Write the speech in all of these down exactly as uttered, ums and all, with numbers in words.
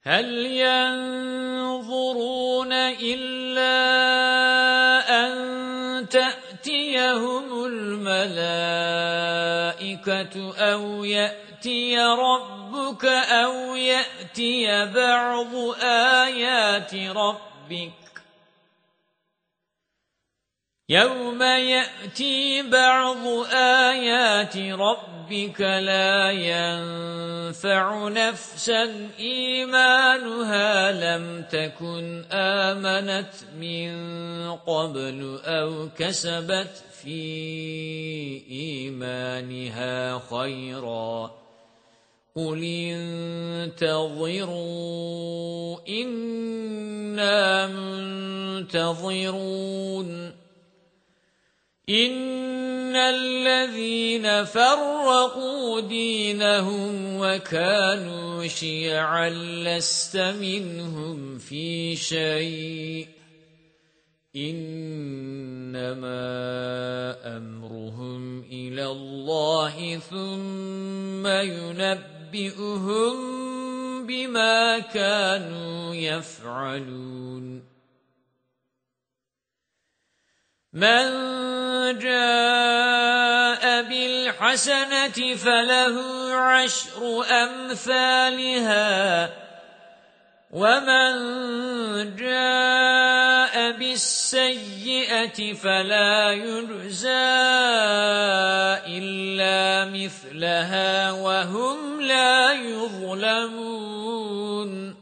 هل ينظرون إلا أن تأتيهم الملائكة أو يأتي ربك أو يأتي بعض آيات ربك يوم يأتي بعض آيات ربك لا ينفع نفسا إيمانها لم تكن آمنت من قبل أو كسبت في إيمانها خيرا قل انتظروا إنا منتظرون إن الذين فرقوا دينهم وكانوا شيعا لست منهم في شيء إنما أمرهم إلى الله ثم ينبئهم بما كانوا يفعلون من جاء بالحسنة فله عشر أمثالها ومن جاء بالسيئة فلا يجزى إلا مثلها وهم لا يظلمون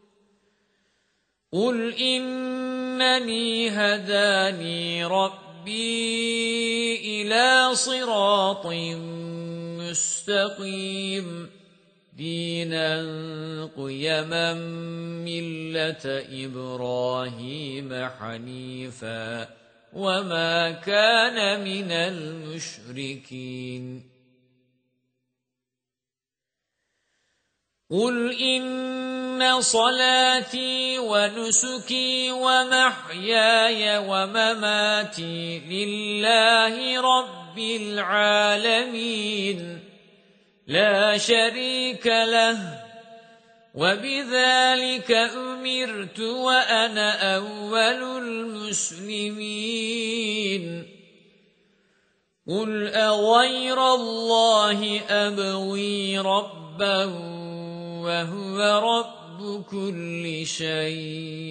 قل إنني هداني ربي إلى صراط مستقيم دينا قيما ملة إبراهيم حنيفا وما كان من المشركين قل إن صلاتي ونسكي ومحياي ومماتي لله رب العالمين لا شريك له وبذلك أمرت وأنا أول المسلمين قل أغير الله أبغي ربا وهو رب كل شيء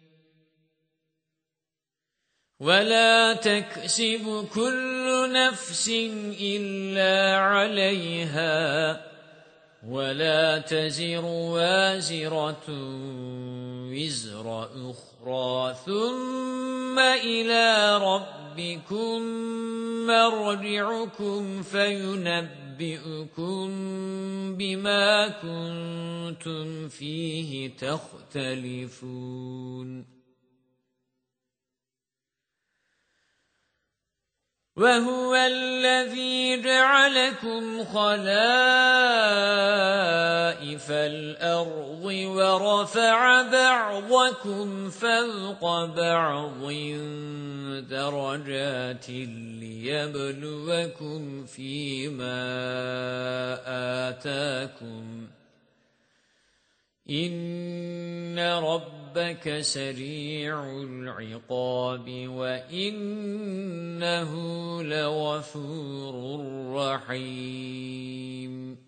ولا تكسب كل نفس إلا عليها ولا تزر وازرة وزر أخرى ثم إلى ربكم مرجعكم فينبئكم بما كنتم فيه تختلفون وهو الذي جعلكم خلائف الأرض ورفع بعضكم فوق بعض درجات ليبلوكم فيما آتاكم إن ربك سريع العقاب وإنه لغفور رحيم